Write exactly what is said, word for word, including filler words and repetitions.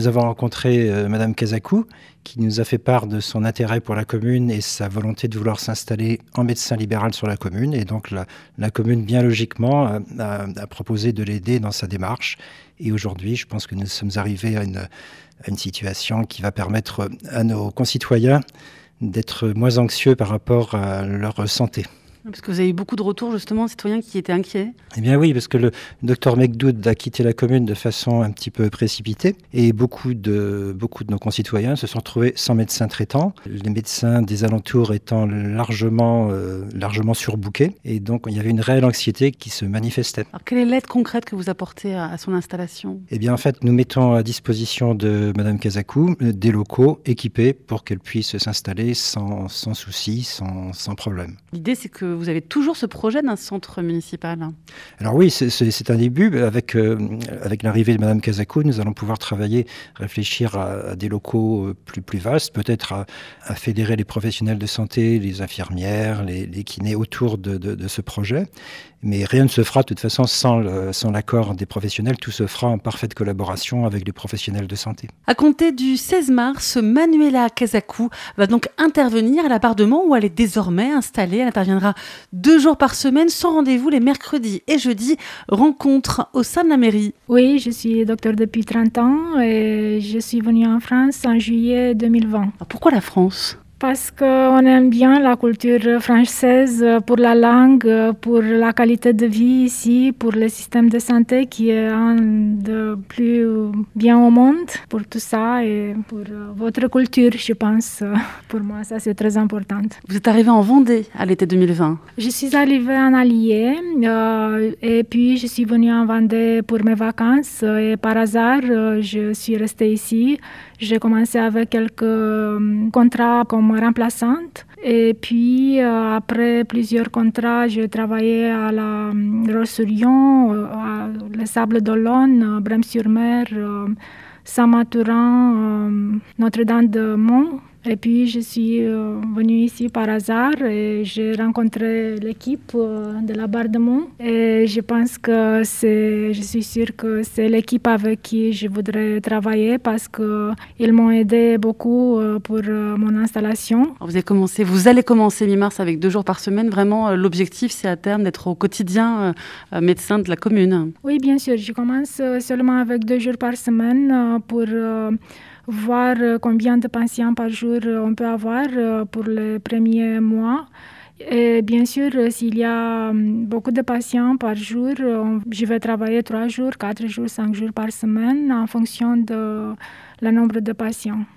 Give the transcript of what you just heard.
nous avons rencontré euh, Madame Kazakou, qui nous a fait part de son intérêt pour la commune et sa volonté de vouloir s'installer en médecin libéral sur la commune. Et donc la, la commune, bien logiquement, a, a, a proposé de l'aider dans sa démarche. Et aujourd'hui, je pense que nous sommes arrivés à une, à une situation qui va permettre à nos concitoyens d'être moins anxieux par rapport à leur santé. Parce que vous avez eu beaucoup de retours, justement, de citoyens qui étaient inquiets. Eh bien oui, parce que le docteur Mekdoud a quitté la commune de façon un petit peu précipitée et beaucoup de, beaucoup de nos concitoyens se sont retrouvés sans médecin traitant, les médecins des alentours étant largement, euh, largement surbookés. Et donc, il y avait une réelle anxiété qui se manifestait. Alors, quelle est l'aide concrète que vous apportez à, à son installation ? Eh bien, en fait, nous mettons à disposition de Madame Kazakou des locaux équipés pour qu'elle puisse s'installer sans, sans souci, sans, sans problème. L'idée, c'est que vous avez toujours ce projet d'un centre municipal. Alors oui, c'est, c'est, c'est un début. Avec, euh, avec l'arrivée de Madame Kazakou, nous allons pouvoir travailler, réfléchir à, à des locaux plus, plus vastes, peut-être à, à fédérer les professionnels de santé, les infirmières, les, les kinés autour de, de, de ce projet. Mais rien ne se fera de toute façon sans, le, sans l'accord des professionnels. Tout se fera en parfaite collaboration avec les professionnels de santé. À compter du seize mars, Manuela Kazakou va donc intervenir à la barre de Mont où elle est désormais installée. Elle interviendra deux jours par semaine, sans rendez-vous les mercredis et jeudis. Rencontre au sein de la mairie. Oui, je suis docteur depuis trente ans et je suis venue en France en juillet deux mille vingt. Alors pourquoi la France ? Parce qu'on aime bien la culture française pour la langue, pour la qualité de vie ici, pour le système de santé qui est un des plus bien au monde, pour tout ça et pour votre culture, je pense. Pour moi, ça c'est très important. Vous êtes arrivée en Vendée à l'été deux mille vingt. Je suis arrivée en Allier euh, et puis je suis venue en Vendée pour mes vacances et par hasard, je suis restée ici. J'ai commencé avec quelques contrats comme remplaçante. Et puis, euh, après plusieurs contrats, j'ai travaillé à la Roche-sur-Yon, euh, à Les Sables d'Olonne, Brême-sur-Mer, euh, Saint-Mathurin, euh, Notre-Dame-de-Mont. Et puis, je suis euh, venue ici par hasard et j'ai rencontré l'équipe euh, de la barre de Mont. Et je pense que c'est, je suis sûre que c'est l'équipe avec qui je voudrais travailler parce qu'ils m'ont aidé beaucoup euh, pour euh, mon installation. Alors vous avez commencé, vous allez commencer mi-mars avec deux jours par semaine. Vraiment, euh, l'objectif, c'est à terme d'être au quotidien euh, médecin de la commune. Oui, bien sûr. Je commence seulement avec deux jours par semaine euh, pour... Euh, voir combien de patients par jour on peut avoir pour les premiers mois. Et bien sûr, s'il y a beaucoup de patients par jour, je vais travailler trois jours, quatre jours, cinq jours par semaine en fonction de le nombre de patients.